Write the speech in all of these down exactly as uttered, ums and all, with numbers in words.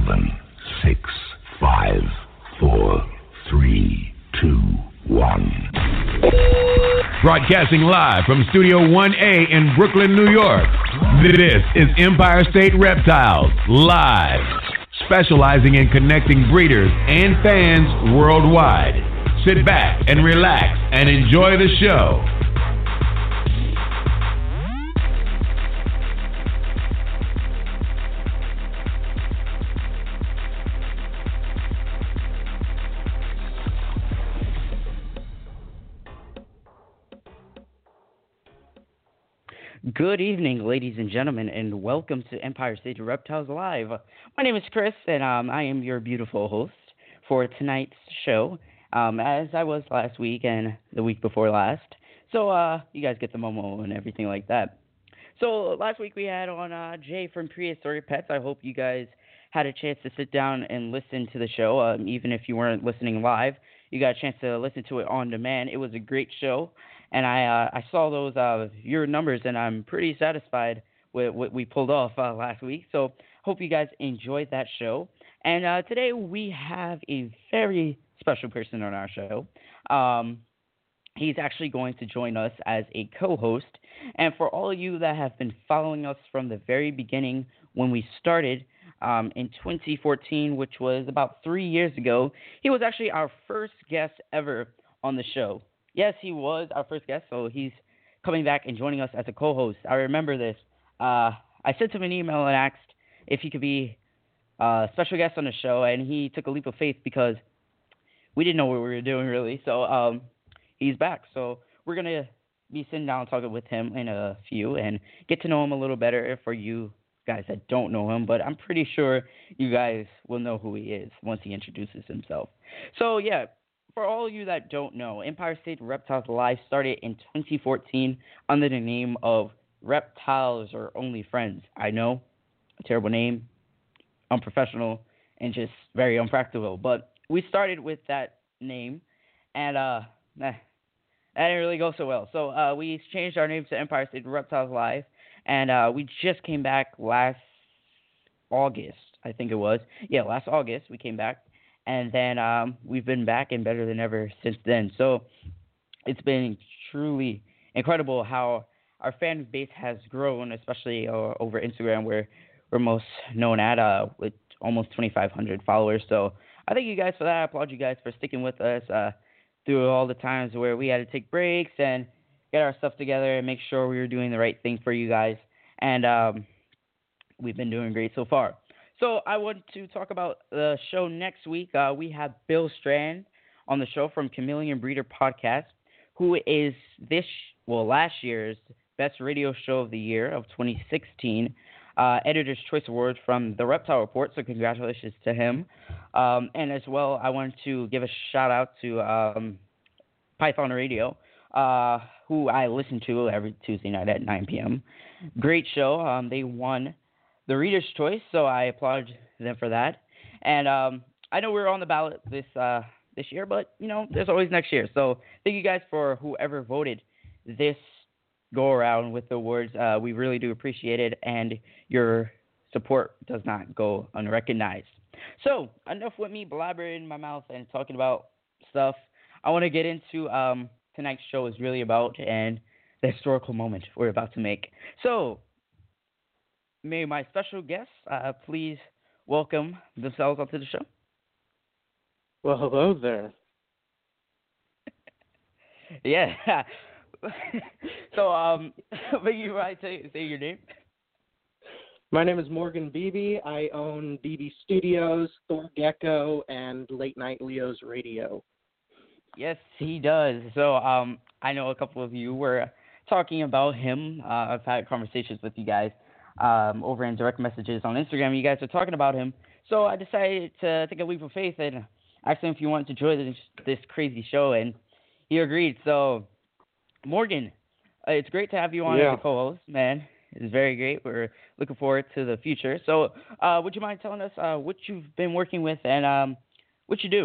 seven, six, five, four, three, two, one. Broadcasting live from Studio one A in Brooklyn, New York. This is Empire State Reptiles Live, specializing in connecting breeders and fans worldwide. Sit back and relax and enjoy the show. Good evening, ladies and gentlemen, and welcome to Empire State Reptiles Live. My name is Chris, and um, I am your beautiful host for tonight's show, um, as I was last week and the week before last. So uh, you guys get the momo and everything like that. So last week we had on uh, Jay from Prehistoric Pets. I hope you guys had a chance to sit down and listen to the show, um, even if you weren't listening live. You got a chance to listen to it on demand. It was a great show. And I uh, I saw those uh, your numbers, and I'm pretty satisfied with what we pulled off uh, last week. So hope you guys enjoyed that show. And uh, today we have a very special person on our show. Um, he's actually going to join us as a co-host. And for all of you that have been following us from the very beginning when we started um, in twenty fourteen, which was about three years ago, he was actually our first guest ever on the show. Yes, he was our first guest, so he's coming back and joining us as a co-host. I remember this. Uh, I sent him an email and asked if he could be a special guest on the show, and he took a leap of faith because we didn't know what we were doing, really. So um, he's back. So we're going to be sitting down and talking with him in a few and get to know him a little better for you guys that don't know him. But I'm pretty sure you guys will know who he is once he introduces himself. So, yeah. For all of you that don't know, Empire State Reptiles Live started in twenty fourteen under the name of Reptiles Are Only Friends. I know, a terrible name, unprofessional, and just very unpractical. But we started with that name, and uh, nah, that didn't really go so well. So uh, we changed our name to Empire State Reptiles Live, and uh, we just came back last August, I think it was. Yeah, last August we came back. And then um, we've been back and better than ever since then. So it's been truly incredible how our fan base has grown, especially uh, over Instagram, where we're most known at uh, with almost twenty-five hundred followers. So I thank you guys for that. I applaud you guys for sticking with us uh, through all the times where we had to take breaks and get our stuff together and make sure we were doing the right thing for you guys. And um, we've been doing great so far. So I want to talk about the show next week. Uh, we have Bill Strand on the show from Chameleon Breeder Podcast, who is this, well, last year's Best Radio Show of the Year of twenty sixteen, uh, Editor's Choice Award from The Reptile Report, so congratulations to him. Um, and as well, I wanted to give a shout-out to um, Python Radio, uh, who I listen to every Tuesday night at nine p.m. Great show. Um, they won the Reader's Choice, so I applaud them for that. And um, I know we're on the ballot this uh, this year, but, you know, there's always next year. So thank you guys for whoever voted this go-around with the awards. Uh, we really do appreciate it, and your support does not go unrecognized. So enough with me blabbering in my mouth and talking about stuff. I want to get into um, tonight's show is really about and the historical moment we're about to make. So may my special guests uh, please welcome themselves onto the show. Well, hello there. Yeah. so, um, will you mind say, say your name? My name is Morgan Beebe. I own Beebe Studios, Thor Gecko, and Late Night Leo's Radio. Yes, he does. So, um, I know a couple of you were talking about him. Uh, I've had conversations with you guys um, over in direct messages on Instagram. You guys are talking about him. So I decided to take a leap of faith and asked him if he wanted to join this, this crazy show, and he agreed. So, Morgan, uh, it's great to have you on yeah. as a co-host, man. It's very great. We're looking forward to the future. So, uh, would you mind telling us uh, what you've been working with and um, what you do?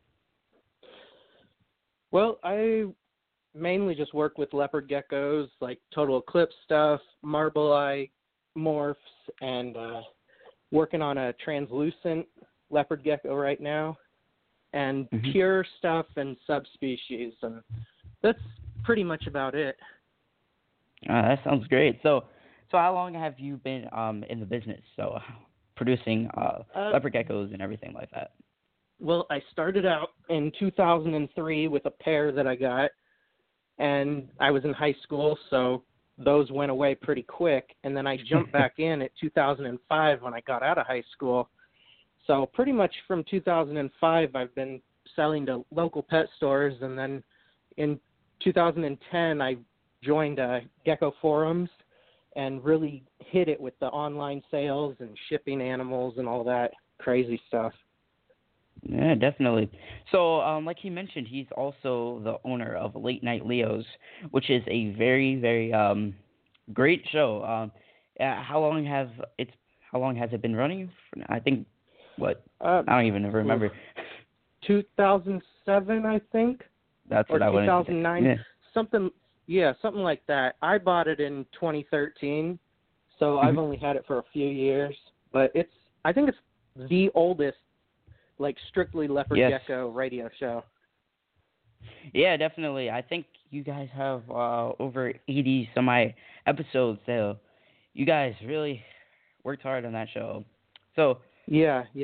Well, I mainly just work with leopard geckos, like total eclipse stuff, marble eye morphs, and uh, working on a translucent leopard gecko right now, and Mhm. pure stuff and subspecies, and that's pretty much about it. Uh, that sounds great. So, so how long have you been um in the business? So, producing uh, Uh, leopard geckos and everything like that. Well, I started out in two thousand three with a pair that I got, and I was in high school, so those went away pretty quick. And then I jumped back in at two thousand five when I got out of high school. So pretty much from two thousand five, I've been selling to local pet stores, and then in two thousand ten, I joined uh, Gecko Forums and really hit it with the online sales and shipping animals and all that crazy stuff. Yeah, definitely. So, um, like he mentioned, he's also the owner of Late Night Leos, which is a very, very um, great show. Um, uh, how long have it's how long has it been running? I think what Uh, I don't even remember. two thousand seven, I think, That's or what I wanted two thousand nine, to say. something. Yeah, something like that. I bought it in twenty thirteen, so Mhm. I've only had it for a few years. But it's, I think it's the oldest, like strictly leopard Yes. gecko radio show. Yeah, definitely. I think you guys have uh, over eighty semi episodes, so you guys really worked hard on that show. So, Yeah, yeah,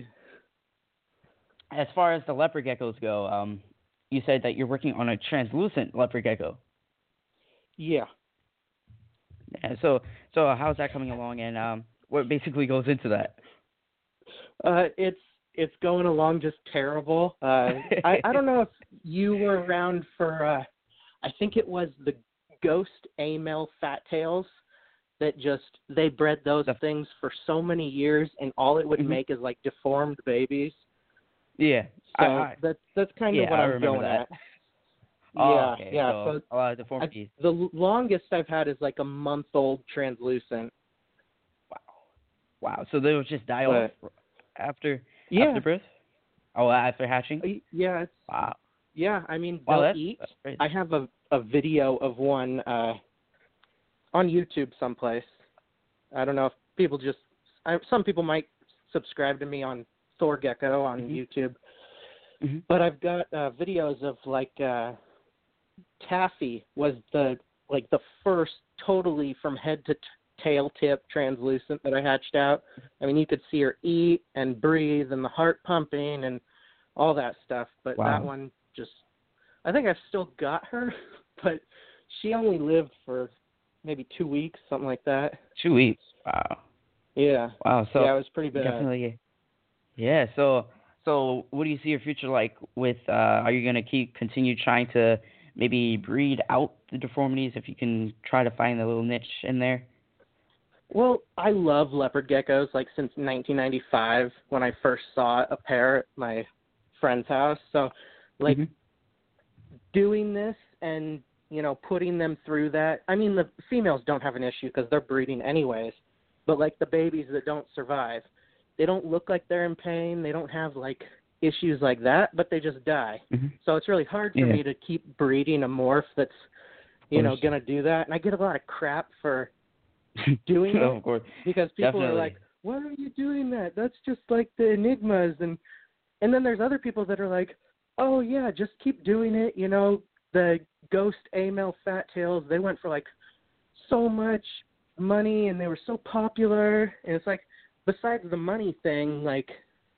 as far as the leopard geckos go, um, you said that you're working on a translucent leopard gecko. yeah. Yeah, so, so how's that coming along, and um, what basically goes into that? Uh, it's it's going along just terrible. Uh, I I don't know if you were around for. Uh, I think it was the ghost A-male fat tails that just they bred those The- things for so many years, and all it would Mhm. make is like deformed babies. Yeah, So I, I, that's that's kind yeah, of what I I'm remember going that. at. Oh, yeah, okay, yeah. So, So a lot of I, deformities. the l- longest I've had is like a month old translucent. Wow, wow. So they would just die But, off after yeah, after birth? Oh, after hatching? y- yeah, it's, Wow. yeah. I mean, Wow, they'll that's, eat. that's great. I have a a video of one uh, on YouTube someplace. I don't know if people just. I, some people might subscribe to me on Thor Gecko on Mhm. YouTube, Mhm. but I've got uh, videos of like uh, Taffy was the like the first totally from head to t- tail tip translucent that I hatched out. I mean, you could see her eat and breathe and the heart pumping and all that stuff. But Wow. that one just, I think I've still got her, but she only lived for maybe two weeks, something like that. Two weeks. Wow. Yeah. Wow. So yeah, it was pretty bad. definitely. Yeah. So so what do you see your future like with? Uh, are you gonna keep continue trying to maybe breed out the deformities if you can try to find the little niche in there? Well, I love leopard geckos like since nineteen ninety-five when I first saw a pair at my friend's house. So like Mhm. doing this and, you know, putting them through that. I mean, the females don't have an issue because they're breeding anyways, but like the babies that don't survive, they don't look like they're in pain. They don't have like issues like that, but they just die. Mhm. So it's really hard for Yeah. me to keep breeding a morph that's, you know, course. going to do that. And I get a lot of crap for doing No, it of course. because people Definitely. are like, why are you doing that? That's just like the enigmas. And, and then there's other people that are like, oh yeah, just keep doing it. You know, the ghost A-male fat tails, they went for like so much money and they were so popular. And it's like, besides the money thing, like,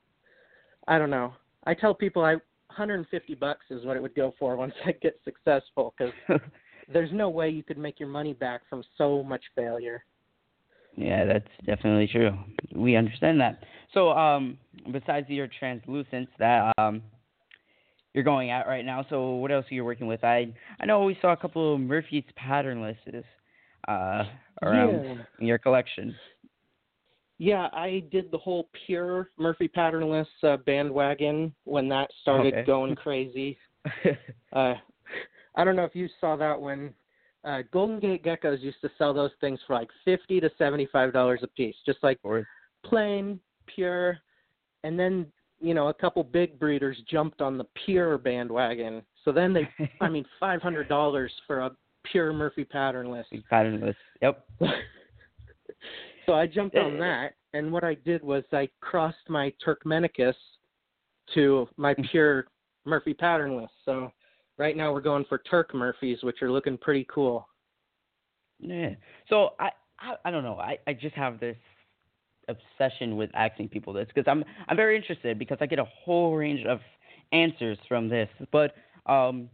I don't know. I tell people I one hundred fifty bucks is what it would go for once I get successful, because there's no way you could make your money back from so much failure. Yeah, that's definitely true. We understand that. So, um, besides your translucents that um you're going at right now, so what else are you working with? I I know we saw a couple of Murphy's patternlesses uh around Yeah. in your collection. Yeah, I did the whole pure Murphy patternless uh, bandwagon when that started Okay. going crazy. Uh, I don't know if you saw that when uh, Golden Gate Geckos used to sell those things for like fifty to seventy-five dollars a piece, just like Or plain, pure. And then, you know, a couple big breeders jumped on the pure bandwagon. So then they, I mean, five hundred dollars for a pure Murphy patternless. patternless. Yep. So I jumped on that, and what I did was I crossed my Turkmenicus to my pure Murphy patternless. So right now we're going for Turk Murphys, which are looking pretty cool. Yeah. So I, I, I don't know. I, I just have this obsession with asking people this because I'm I'm very interested because I get a whole range of answers from this. But um,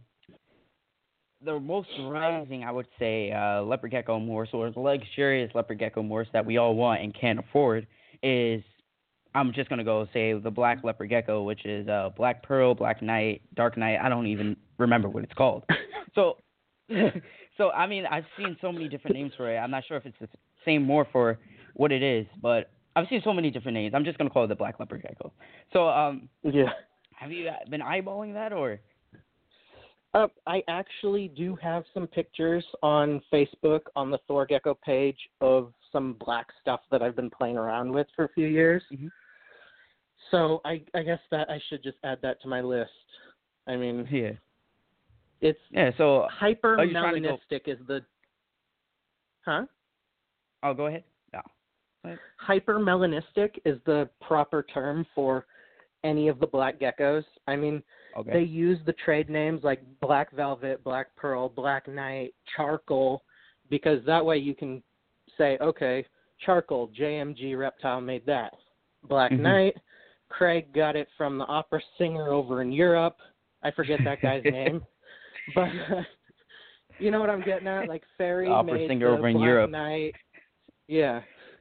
the most rising, I would say, uh, leopard gecko morse or the luxurious leopard gecko morse that we all want and can't afford is, I'm just gonna go say the black leopard gecko, which is uh, black pearl, black night, dark night. I don't even remember what it's called. So. So, I mean, I've seen so many different names for it. I'm not sure if it's the same more for what it is, but I've seen so many different names. I'm just going to call it the black leopard gecko. So, um, yeah. have you been eyeballing that, or? Uh, I actually do have some pictures on Facebook on the Thor Gecko page of some black stuff that I've been playing around with for a few years. Mm-hmm. So, I, I guess that I should just add that to my list. I mean... Yeah. It's yeah, so hypermelanistic is the huh? Oh, go ahead. No. Hypermelanistic is the proper term for any of the black geckos. I mean, okay. They use the trade names like Black Velvet, Black Pearl, Black Knight, Charcoal, because that way you can say, okay, Charcoal, J M G Reptile made that. Black mm-hmm. Knight, Craig got it from the opera singer over in Europe. I forget that guy's name. But uh, you know what I'm getting at? Like Fairy opera made singer the over in Black Europe. Knight. Yeah.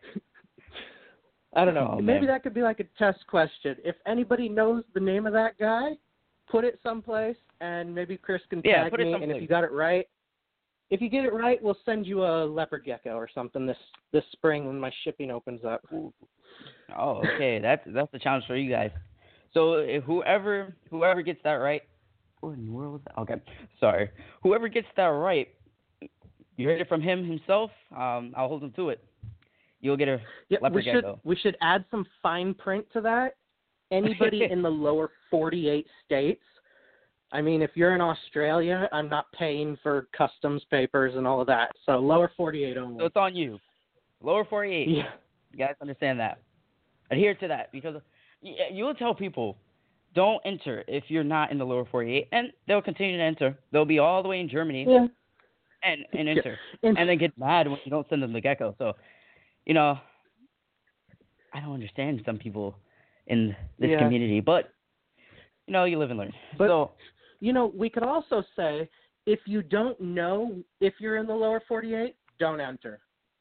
I don't know. Oh, Maybe man. that could be like a test question. If anybody knows the name of that guy, put it someplace, and maybe Chris can yeah, tag put it me. someplace. And if you got it right, if you get it right, we'll send you a leopard gecko or something this this spring when my shipping opens up. Oh, okay. That's that's the challenge for you guys. So if whoever whoever gets that right. What in the world was that? Okay, sorry. Whoever gets that right, you heard it from him himself. Um, I'll hold him to it. You'll get a yeah, leopard we should, gecko. We should add some fine print to that. Anybody in the lower forty-eight states. I mean, if you're in Australia, I'm not paying for customs papers and all of that. So lower forty-eight only. So it's on you. Lower forty-eight. Yeah. You guys understand that. Adhere to that because you will tell people. Don't enter if you're not in the lower forty-eight, and they'll continue to enter. They'll be all the way in Germany yeah. and, and enter, yeah. and, and then get mad when you don't send them the gecko. So, you know, I don't understand some people in this yeah. community, but, you know, you live and learn. But, so, you know, we could also say if you don't know if you're in the lower forty-eight, don't enter.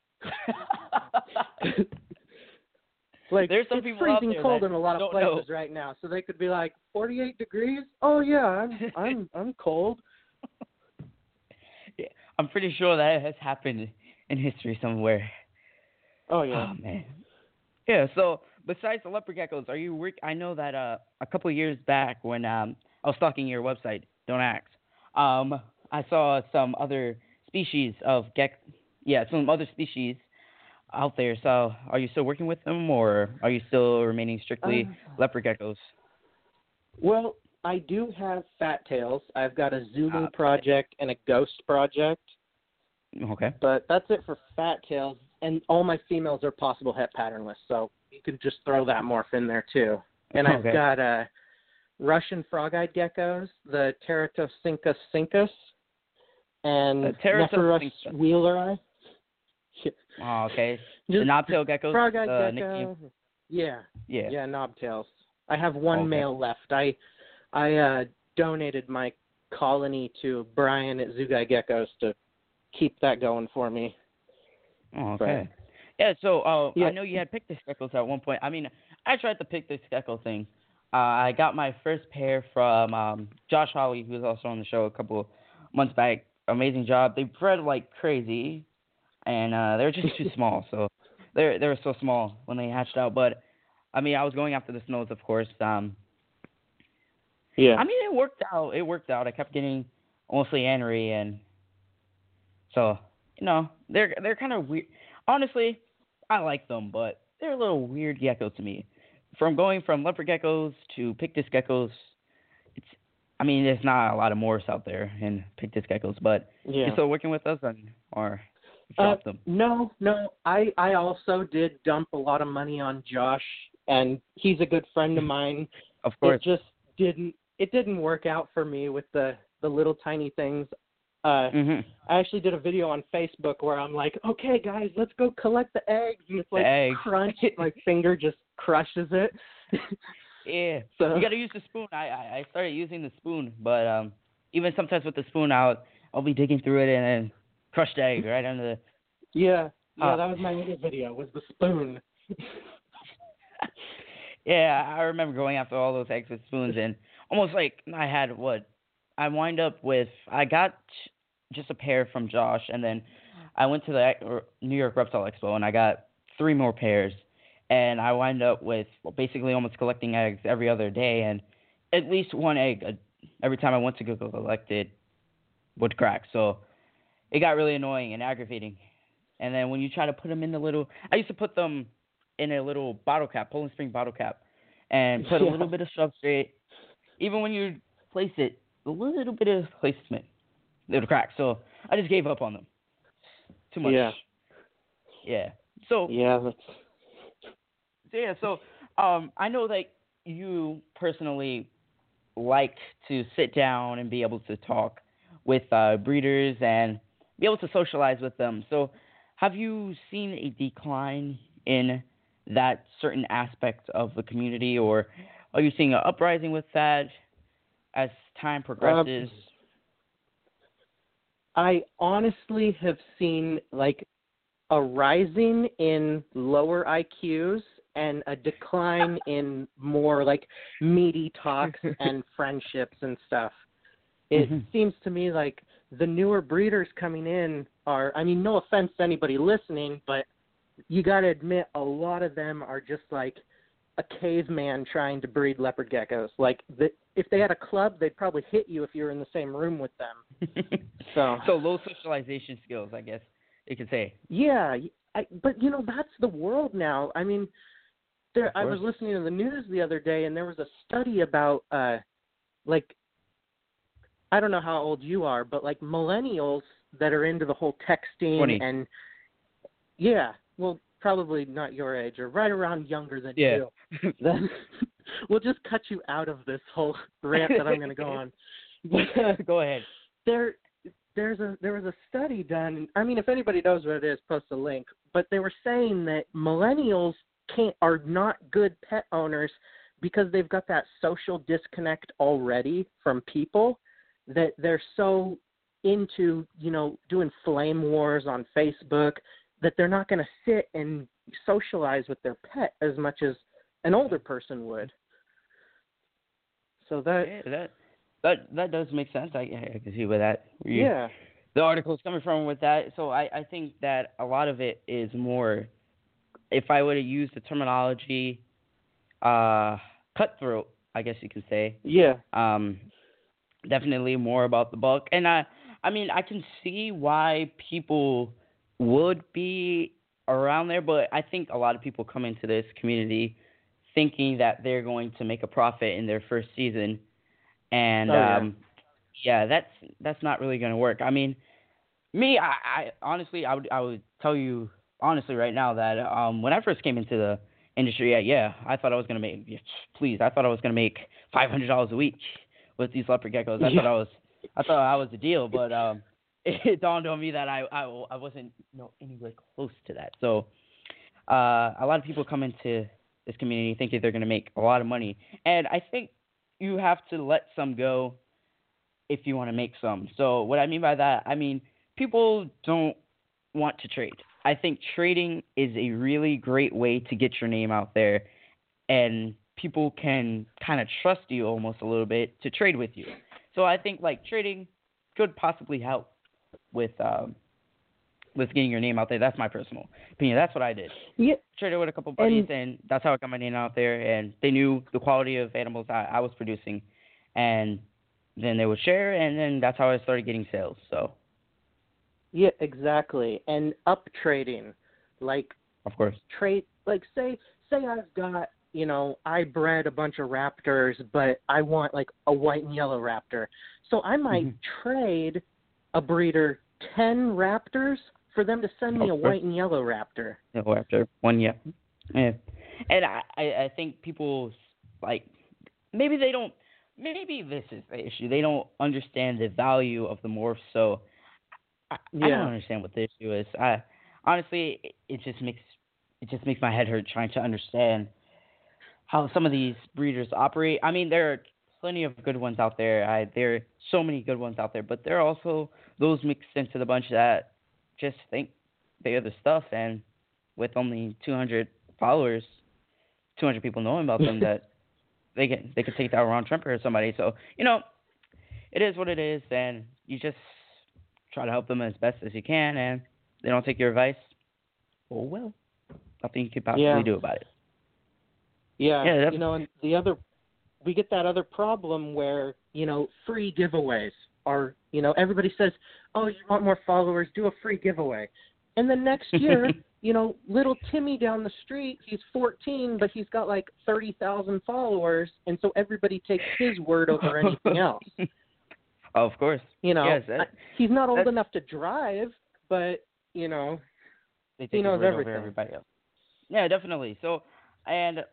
Like, there's some it's people out freezing there cold that in a lot of places know. right now, so they could be like forty-eight degrees. Oh yeah, I'm I'm I'm cold. Yeah, I'm pretty sure that has happened in history somewhere. Oh yeah. Oh man. Yeah. So besides the leopard geckos, are you work? I know that uh, a couple of years back when um, I was stalking your website, don't ask. Um, I saw some other species of gec. Yeah, some other species out there. So are you still working with them, or are you still remaining strictly uh, leopard geckos? Well, I do have fat tails. I've got a Zulu uh, project and a ghost project. Okay. But that's it for fat tails, and all my females are possible het patternless, so you can just throw that morph in there too. And I've okay. got uh, Russian frog-eyed geckos, the Teratocincus cincus, and uh, Nephirus wheeleri. Oh, okay. Just the knobtail geckos. Frog-eyed uh, gecko. Yeah. Yeah. Yeah, knobtails. I have one okay. male left. I I uh, donated my colony to Brian at Zugai Geckos to keep that going for me. Oh, okay. But, yeah, so uh, yeah. I know you had Pictus geckos at one point. I mean, I tried the Pictus gecko thing. Uh, I got my first pair from um, Josh Holly, who was also on the show a couple months back. Amazing job. They bred like crazy, and uh, they were just too small. So they they were so small when they hatched out. But I mean, I was going after the snows, of course. Um, yeah. I mean, it worked out. It worked out. I kept getting mostly anery, and so you know, they're they're kind of weird. Honestly, I like them, but they're a little weird geckos to me. From going from leopard geckos to Pictus geckos, it's I mean, there's not a lot of morphs out there in Pictus geckos, but yeah. you're still working with us, and, or drop uh, them? No, no. I I also did dump a lot of money on Josh, and he's a good friend of mine. Of course. It just didn't it didn't work out for me with the the little tiny things. Uh, hmm I actually did a video on Facebook where I'm like, okay, guys, let's go collect the eggs, and it's like eggs. crunch. My finger just crushes it. Yeah. So You got to use the spoon. I, I I started using the spoon, but um, even sometimes with the spoon, I'll I'll be digging through it and then crush the egg right under the. yeah, yeah, Uh, that was my other video. Was the spoon. Yeah, I remember going after all those eggs with spoons, and almost like I had what I wind up with. I got just a pair from Josh, and then I went to the New York Reptile Expo, and I got three more pairs, and I wind up with basically almost collecting eggs every other day, and at least one egg uh, every time I went to go collect it would crack. So it got really annoying and aggravating. And then when you try to put them in the little, I used to put them in a little bottle cap, Poland Spring bottle cap, and put a Yeah. little bit of substrate. Even when you place it, a little bit of placement, it would crack. So I just gave up on them. Too much. Yeah. Yeah. So Yeah, that's So, yeah, so um, I know that you personally like to sit down and be able to talk with uh, breeders and be able to socialize with them. So have you seen a decline in that certain aspect of the community, or are you seeing an uprising with that as time progresses? Um, I honestly have seen like a rising in lower I Qs and a decline in more like meaty talks and friendships and stuff. It Mhm. seems to me like the newer breeders coming in are, I mean, no offense to anybody listening, but you got to admit a lot of them are just like a caveman trying to breed leopard geckos. Like the, if they had a club, they'd probably hit you if you were in the same room with them. So, So low socialization skills, I guess you could say. yeah, I, but you know that's the world now. I mean, there. Of I was course. listening to the news the other day, and there was a study about, uh, like, I don't know how old you are, but like millennials that are into the whole texting twenty. and yeah, well, probably not your age or right around younger than Yeah. you. Then we'll just cut you out of this whole rant that I'm going to go on. But, uh, Go ahead. there there's a there was a study done. I mean, if anybody knows what it is, post a link. But they were saying that millennials can't are not good pet owners because they've got that social disconnect already from people, that they're so into, you know, doing flame wars on Facebook that they're not going to sit and socialize with their pet as much as an older person would. So that Yeah, that that that does make sense. I, I can see where that where you, yeah. the article's coming from with that. So I, I think that a lot of it is more, if I were to use the terminology, uh, cutthroat, I guess you could say. Yeah. Um, definitely more about the buck. And I, I mean, I can see why people would be around there, but I think a lot of people come into this community thinking that they're going to make a profit in their first season. And, Oh, yeah. um, yeah, that's that's not really going to work. I mean, me, I, I honestly, I would I would tell you honestly right now that um, when I first came into the industry, yeah, yeah, I thought I was going to make, yeah, please, I thought I was going to make five hundred dollars a week with these leopard geckos. I Yeah. thought I was, I thought I was the deal, but um, it dawned on me that I, I, I wasn't, you know, anywhere close to that. So uh, a lot of people come into this community thinking they're going to make a lot of money, and I think you have to let some go if you want to make some. So what I mean by that, I mean people don't want to trade. I think trading is a really great way to get your name out there, and people can kind of trust you almost a little bit to trade with you. So I think like trading could possibly help with um, with getting your name out there. That's my personal opinion. That's what I did. Yeah. Traded with a couple buddies, And- and that's how I got my name out there. And they knew the quality of animals I, I was producing, and then they would share, and then that's how I started getting sales. So, Yeah, exactly. And up trading, like of course. trade, like say, say I've got, you know, I bred a bunch of raptors, but I want like a white and yellow raptor. So I might Mhm. trade a breeder ten raptors for them to send me Of a course. white and yellow raptor. Yeah, after one, yeah. Yeah. And I, I, I think people, like, maybe they don't, maybe this is the issue. They don't understand the value of the morph, so I, I don't Yeah. understand what the issue is. I honestly, it, it just makes it just makes my head hurt trying to understand how some of these breeders operate. I mean, there are plenty of good ones out there. I, there are so many good ones out there, but there are also those mixed into the bunch that just think they are the stuff, and with only two hundred followers, two hundred people knowing about them, that they can they could take that Ron Tremper or somebody. So you know, it is what it is, and you just try to help them as best as you can, and they don't take your advice. Oh well, nothing you could possibly Yeah. do about it. Yeah, Yeah, that- you know, and the other, we get that other problem where, you know, free giveaways are, you know, everybody says, oh, you want more followers, do a free giveaway. And then next year, you know, little Timmy down the street, he's fourteen, but he's got like thirty thousand followers, and so everybody takes his word over anything else. Oh, of course. You know, Yes, that- I, he's not old that's- enough to drive, but, you know, They take he his knows word everything. over everybody else. Yeah, definitely. So, and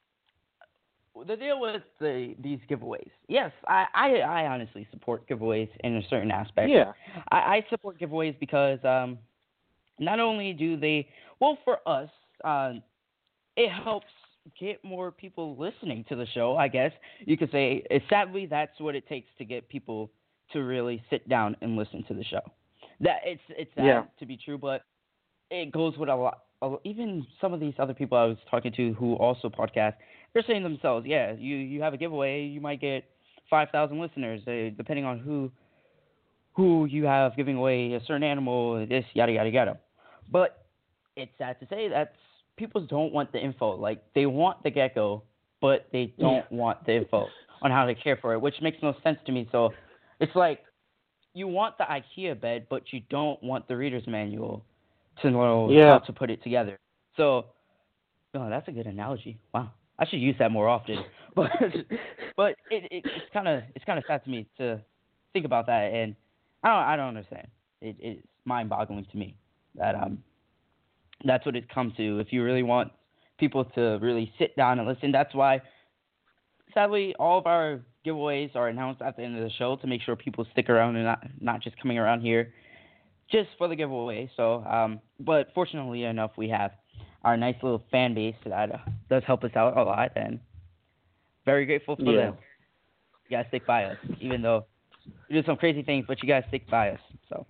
the deal with the these giveaways. Yes, I, I, I honestly support giveaways in a certain aspect. yeah. I, I support giveaways because um, not only do they, well, for us, uh, it helps get more people listening to the show, I guess. You could say, uh, sadly, that's what it takes to get people to really sit down and listen to the show. That It's, it's sad Yeah. to be true, but it goes with a lot. a- Even some of these other people I was talking to who also podcast, they're saying themselves, yeah, you, you have a giveaway, you might get five thousand listeners, uh, depending on who who you have giving away a certain animal, this, yada, yada, yada. But it's sad to say that people don't want the info. Like, they want the gecko, but they don't Yeah. want the info on how to care for it, which makes no sense to me. So it's like you want the IKEA bed, but you don't want the reader's manual to know Yeah. how to put it together. So, oh, that's a good analogy. Wow, I should use that more often. But but it, it it's kind of it's kind of sad to me to think about that, and I don't I don't understand. It it's mind-boggling to me that um that's what it comes to. If you really want people to really sit down and listen, that's why sadly all of our giveaways are announced at the end of the show to make sure people stick around and not not just coming around here just for the giveaway. So, um, but fortunately enough, we have our nice little fan base that uh, does help us out a lot, and very grateful for Yeah. them. You guys stick by us, even though we do some crazy things, but you guys stick by us. So,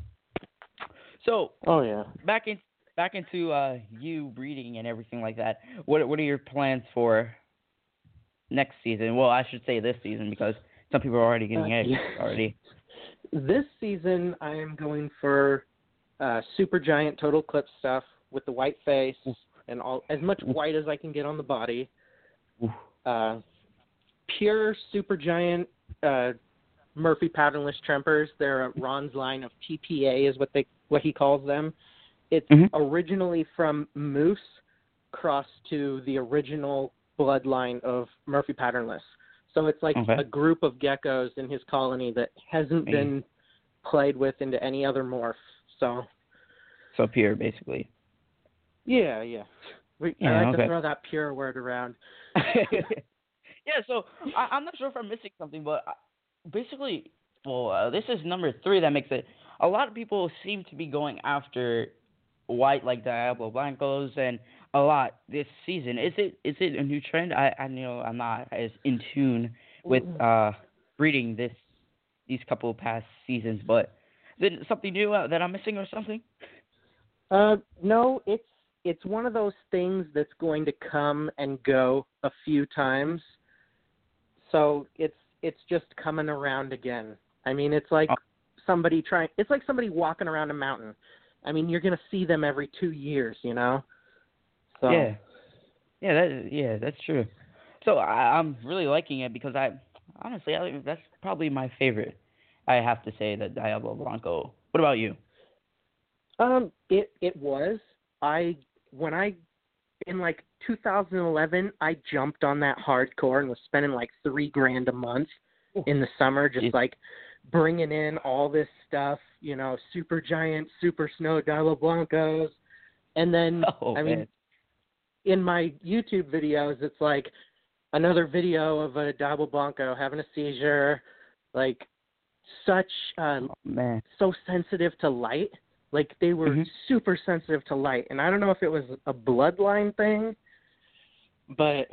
so Oh, yeah. back in back into uh, you breeding and everything like that. What what are your plans for next season? Well, I should say this season because some people are already getting Uh, eggs yeah. already. This season, I am going for uh, super giant total clip stuff with the white face and all as much white as I can get on the body. Oof. Uh, pure super giant uh, Murphy patternless Trempers. They're Ron's line of T P A is what they what he calls them. It's Mhm. originally from Moose crossed to the original bloodline of Murphy patternless. So it's like Okay. a group of geckos in his colony that hasn't Hey. been played with into any other morph. So So pure, basically. yeah, yeah. We, Yeah, I like okay. to throw that pure word around. Yeah, so I, I'm not sure if I'm missing something, but I- basically, well, uh, this is number three that makes it. A lot of people seem to be going after white like Diablo Blancos, and a lot this season. Is it is it a new trend? I I know I'm not as in tune with uh breeding this these couple past seasons, but is it something new uh, that I'm missing or something? Uh, no, it's it's one of those things that's going to come and go a few times. So it's it's just coming around again. I mean, it's like Oh. somebody trying. It's like somebody walking around a mountain. I mean, you're gonna see them every two years, you know. So Yeah, yeah, that yeah, that's true. So I, I'm really liking it because I honestly I, that's probably my favorite. I have to say that Diablo Blanco. What about you? Um, it it was. I when I in like two thousand eleven, I jumped on that hardcore and was spending like three grand a month in the summer, just Jeez. like bringing in all this stuff, you know, super giant, super snow Diablo Blancos. And then, Oh, I man. mean, in my YouTube videos, it's like another video of a Diablo Blanco having a seizure, like such, um, Oh, man. so sensitive to light. Like they were Mhm. super sensitive to light. And I don't know if it was a bloodline thing, but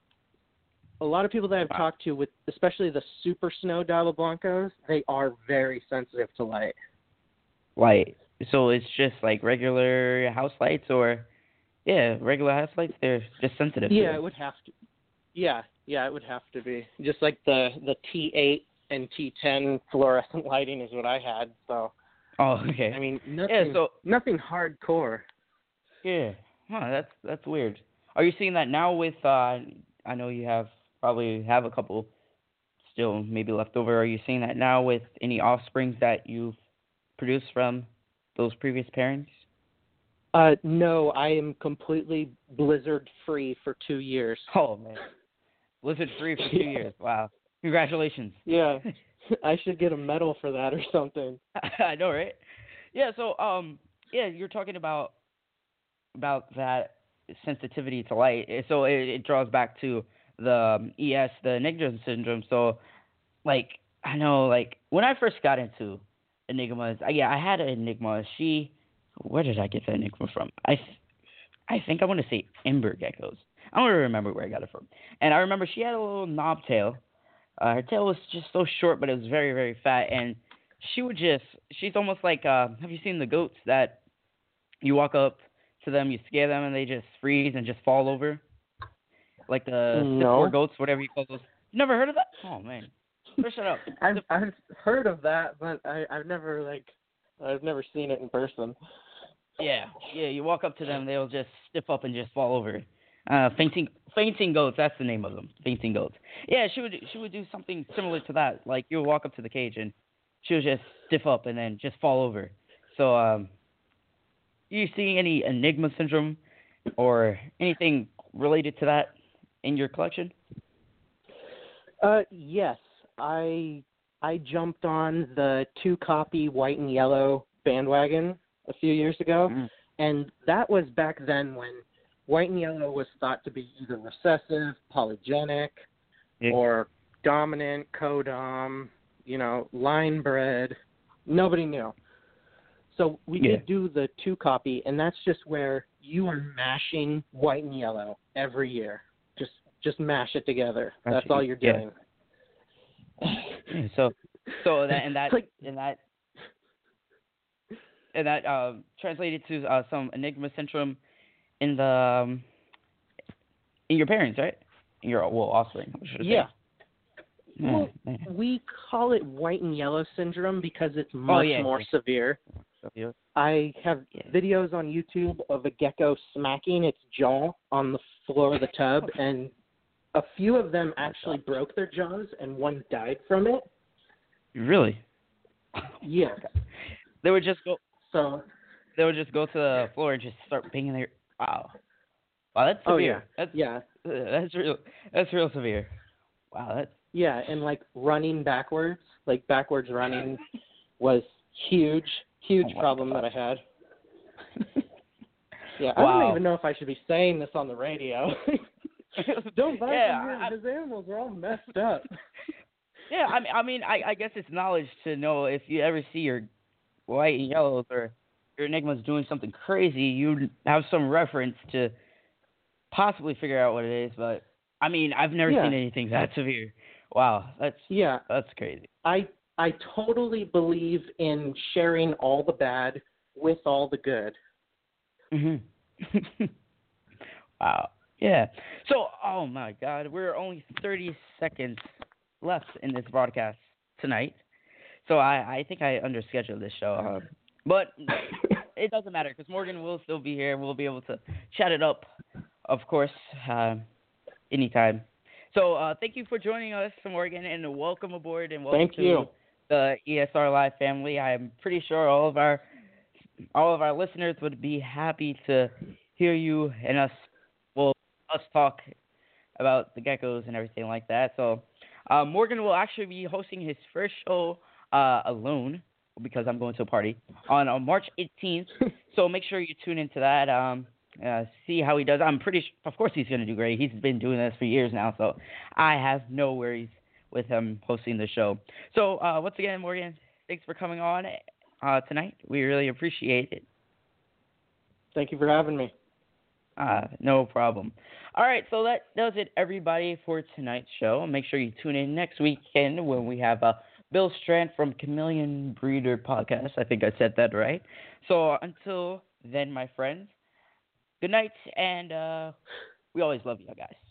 a lot of people that I've Wow. talked to, with especially the super snow Diablo Blancos, they are very sensitive to light. Light. So it's just like regular house lights, or yeah, regular house lights. They're just sensitive. Yeah, to it would have to. Yeah, yeah, it would have to be just like the the T eight and T ten fluorescent lighting is what I had. So Oh, okay. I mean, nothing, Yeah. So nothing hardcore. yeah. Huh. That's that's weird. Are you seeing that now with? Uh, I know you have probably have a couple still maybe left over. Are you seeing that now with any offsprings that you've produced from those previous pairings? Uh, no, I am completely blizzard free for two years. Oh man, blizzard free for two Yeah. years. Wow, congratulations. Yeah, I should get a medal for that or something. I know, right? Yeah. So, um, yeah, you're talking about about that sensitivity to light. Eh, So it, it draws back to the um, E S, the Enigma syndrome. So, like, I know, like, when I first got into Enigmas, I, yeah, I had an Enigma. She, where did I get the Enigma from? I, th- I think I want to say Ember Geckos. I don't really remember where I got it from. And I remember she had a little knob tail. Uh, her tail was just so short, but it was very, very fat. And she would just, she's almost like, uh, have you seen the goats that you walk up to them, you scare them, and they just freeze and just fall over? Like the No. Sith War goats, whatever you call those. You never heard of that? Oh, man. First shut up. I've I've heard of that, but I I've never like I've never seen it in person. Yeah, yeah. You walk up to them, they'll just stiff up and just fall over. Uh, fainting, fainting goats. That's the name of them. Fainting goats. Yeah, she would she would do something similar to that. Like you would walk up to the cage and she would just stiff up and then just fall over. So, um, you seeing any Enigma syndrome or anything related to that in your collection? Uh, yes, I I jumped on the two copy white and yellow bandwagon a few years ago, Mm. and that was back then when white and yellow was thought to be either recessive, polygenic, Yeah. or dominant, codom, you know, line bred. Nobody knew. So we Yeah. did do the two copy, and that's just where you are mashing white and yellow every year. Just just mash it together. Mash That's it, all you're yeah. doing. Yeah, so, so that and that It's like, and that and that um, translated to uh, some Enigma syndrome in the um, in your parents, right? In your well offspring, I should say. yeah. Man, Well, man. we call it white and yellow syndrome because it's much Oh, yeah, more yeah. severe. So, yeah. I have Yeah. videos on YouTube of a gecko smacking its jaw on the floor of the tub, and a few of them actually broke their jaws, and one died from it. Really? Yeah. They would just go. So, They would just go to the floor and just start banging their. Wow. Wow, that's oh severe. yeah, That's yeah, that's real. That's real severe. Wow, that's yeah, and like running backwards, like backwards running, was huge, huge Oh my problem God. that I had. Yeah, I Wow. don't even know if I should be saying this on the radio. Don't buy Yeah, from him. I- His animals are all messed up. Yeah, I mean, I mean, I, I guess it's knowledge to know if you ever see your white and yellows or your Enigma's doing something crazy, you have some reference to possibly figure out what it is. But I mean, I've never Yeah. seen anything that severe. Wow, that's Yeah, that's crazy. I I totally believe in sharing all the bad with all the good. hmm Wow. Yeah. So, oh my God, we're only thirty seconds left in this broadcast tonight. So I, I think I underscheduled this show. Uh, but it doesn't matter because Morgan will still be here. We'll be able to chat it up, of course, uh, anytime. So uh, thank you for joining us, Morgan, and welcome aboard and welcome Thank to you. the E S R Live family. I'm pretty sure all of our all of our listeners would be happy to hear you and us well us talk about the geckos and everything like that. So uh, Morgan will actually be hosting his first show uh, alone because I'm going to a party on, on March eighteenth. So make sure you tune into that. Um, uh, see how he does. I'm pretty sure, of course, he's going to do great. He's been doing this for years now, so I have no worries with him hosting the show. So uh, once again, Morgan, thanks for coming on uh, tonight. We really appreciate it. Thank you for having me. Uh, no problem. All right, so that does it, everybody, for tonight's show. Make sure you tune in next weekend when we have uh, Bill Strand from Chameleon Breeder Podcast. I think I said that right. So until then, my friends, good night, and uh, we always love you guys.